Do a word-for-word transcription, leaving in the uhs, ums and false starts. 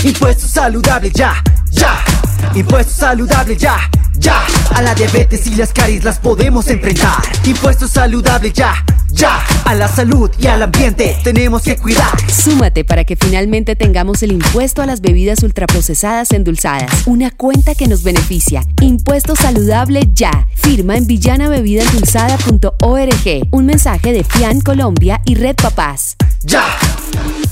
Impuesto saludable ya, ya. Impuesto saludable ya, ya. A la diabetes y las caries las podemos enfrentar. Impuesto saludable ya, ya. A la salud y al ambiente tenemos que cuidar. Súmate para que finalmente tengamos el impuesto a las bebidas ultraprocesadas endulzadas. Una cuenta que nos beneficia. Impuesto saludable ya. Firma en villana bebida endulzada punto org. Un mensaje de FIAN Colombia y Red Papás. Ya.